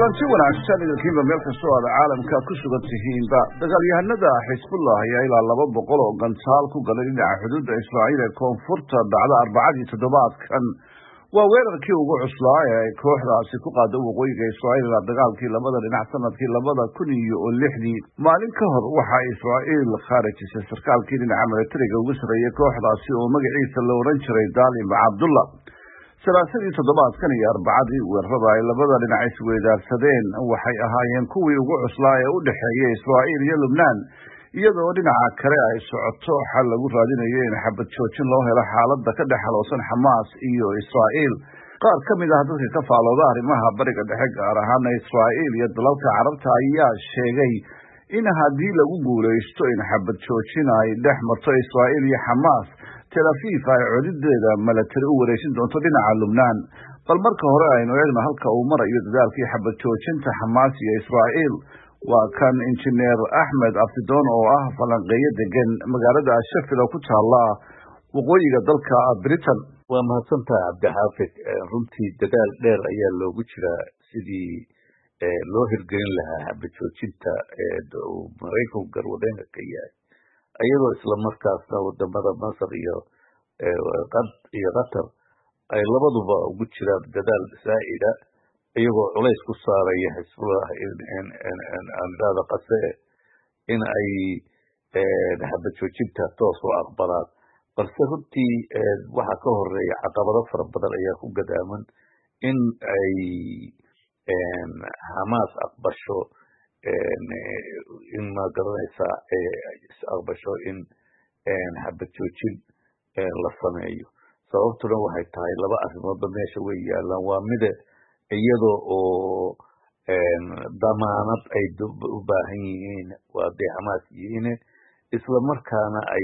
kulanti wanaagsan idinkiinba meel kastoo aad caalamka ku sugan tihiinba dagaalyahanada xisbullah ayaa ilaa 200 oo gantaal ku galay dhinaca xuduudda Israa'iil ee koonfurta dhacda Arbacadii toddobaadkan waa weerarkii ugu cuslaa ee kooxdaasi ku qaada waqooyiga Israa'iil dagaalkii labada dhinac sanadkii 2006 maalin ka hor waxa Israa'iil khaarijisay sarkaalkii dhinaca militariga ugu sareeyay kooxdaasi oo magaciisa la oran jiray Dalim Abdullah salaasadii toddobaadkan iyo arbacadii weerarada ay labada dhinac isweydaarsadeen waxay ahaayeen kuwii ugu cuslaa ee u dhaxeeyay Israa'iil iyo Lubnaan iyadoo dhinaca kale ay socoto xal lagu raadinayo in xabad joojin loo helo xaaladda ka dhaxaloosan Xamaas iyo Israa'iil qaar ka mid ah dadka ka faalooda arrimaha bariga dhexe gaar ahaan Israa'iil iyo dalalka Carabta ayaa sheegay in haddii lagu guuleysto in xabad joojin ay dhex marto Israa'iil iyo Xamaas Tel Aviv ay codideeda militari u wareejin doonto dhinaca Lubnaan bal marka hore aynu eegno halka uu marayo dadaalkii xabad joojinta Xamaas iyo Israa'iil waa kan injineer Ahmed Abdidoon oo ah falanqeeye degan magaalada Sheffield ku taala waqooyiga dalka Britain waa mahadsantahay Cabdixaafid runtii dadaal dheer ayaa loogu jiraa sidii loo hirgelin lahaa xabad joojinta Mareykanku garwadeenka ka yahay ayadoo isla markaasna wadamada Masar iyo Qatar ay labaduba ugu jiraan dadaal saa'ida iyagoo culays ku saaraya Xisbullah in qase in ay xabad joojinta toos u aqbalaan balse runtii waxa ka horeeya caqabado fara badan ayaa ku gadaaman in ay Hamas aqbasho in ma garanaysaa aqbasho in xabad joojin la sameeyo sababtuna waxay tahay laba arrimood meesha way yaalaan waa mid iyadoo oo damaanad ay u baahan yihiin waa Hamas yihiin isla markaana ay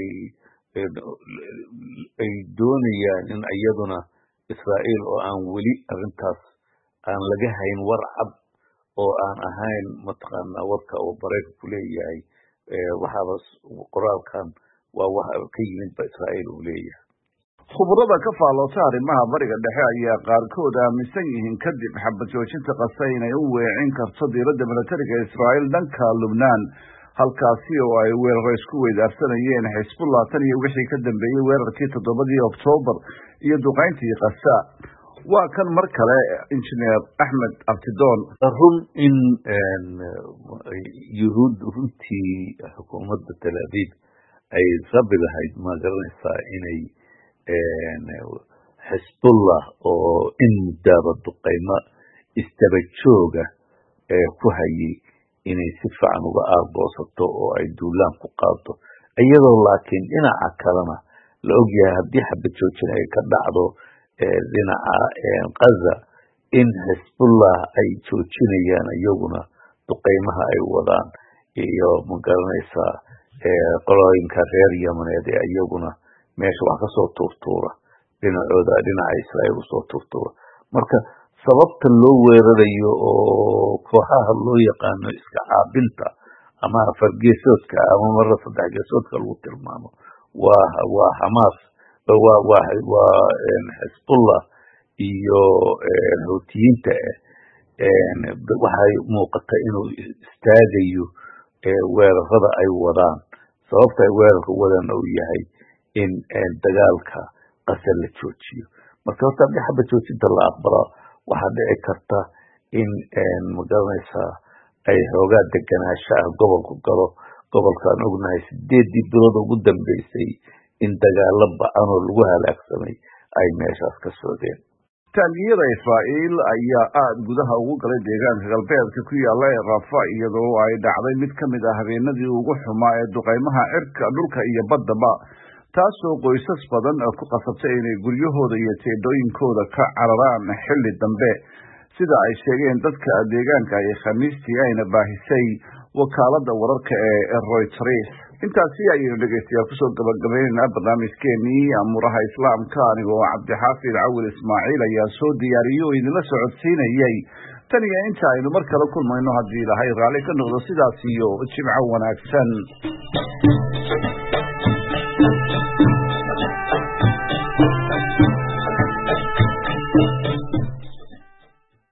doonayaan in iyaduna Israa'iil oo aan weli arrintaas aan laga hayn war cad oo aan ahayn mataqaana warka oo Mareykanku leeyahay waxaaba qoraalkan waa wax ka yimid Israa'iil uu leeyahay khubarada ka faaloota arrimaha bariga dhexe ayaa qaarkood aaminsan yihiin kadib xabad joojinta qasa inay u weecin karto diiradda militariga Israa'iil dhanka Lubnaan halkaasi oo ay weeraro isku weydaarsanayeen Xisbullah tan iyo wixii ka dambeeyay weerarkii 7 Oktoobar iyo duqeyntii qasa waa kan mar kale injineer Ahmed Abdidoon run in yuhuud runtii xukuumadda Tel Aviv ay sabi lahayd ma garanaysaa inay Xisbullah oo in muddaaba duqeymo istaba jooga ku hayay inay si fiican uga aargoosato oo ay duulaan ku qaado iyadoo laakiin dhinaca kalena la ogyahay haddii xabad joojin ay ka dhacdo dhinaca Gaza in Xisbullah ay joojinayaan iyaguna duqeymaha ay wadaan iyo ma garanaysaa qolooyinka reer Yamaneed ee iyaguna meesha wax ka soo tuurtuura dhinaca Israa'iil soo tuurtuura marka sababta loo weerarayo oo kooxaha loo yaqaano iska caabinta ama fargeesoodka ama marra saddex geesoodka lagu tilmaamo waa Hamas waa Xisbullah iyo Houthiyinta waxay muuqata inuu istaagayo weerarada ay wadaan sababta ay weerarka wadaan uu yahay in dagaalka qasal la joojiyo marka horta haddii xabad joojinta la aqbalo waxaa dhici karta in ma garanaysaa ay xoogaa deganaanshaha gobolku galo gobolkaan ognahay 8 bilood ugu dambeysay in dagaalo ba'an oo lagu halaagsamay ay meeshaas ka socdeen taangiyada Israa'iil ayaa aad gudaha ugu galay deegaanka galbeedka ku yaala ee Rafah iyadoo ay dhacday mid ka mid ah habeenadii ugu xumaa ee duqeymaha cirka dhulka iyo baddaba taasoo qoysas badan ku qasabtay inay guryahooda iyo teedooyinkooda ka cararaan xilli dambe sida ay sheegeen dadka deegaanka ay Khamiistii ayna baahisay wakaaladda wararka ee Reuters intaasi ayaynu dhegeystayaal kusoo gabagabeynaa barnaamijkeenii amuraha islaamka anigoo Cabdixaafid Cawil Ismaaciil ayaa soo diyaariyay oo idinla socodsiinayay tan iyo inta aynu mar kale kulmayno haddii Ilaahay raalli ka noqdo sidaas iyo jimco wanaagsan